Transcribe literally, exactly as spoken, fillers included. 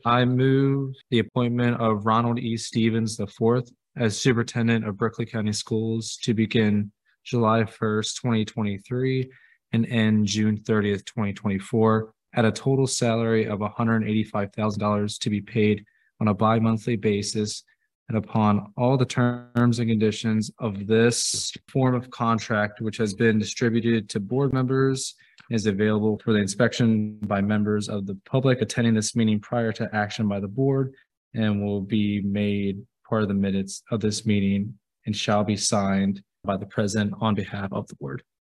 I move the appointment of Ronald E. Stevens the fourth as Superintendent of Berkeley County Schools to begin July first, twenty twenty-three and end June thirtieth, twenty twenty-four at a total salary of one hundred eighty-five thousand dollars to be paid on a bi-monthly basis and upon all the terms and conditions of this form of contract, which has been distributed to board members, is available for the inspection by members of the public attending this meeting prior to action by the board, and will be made part of the minutes of this meeting and shall be signed by the president on behalf of the board.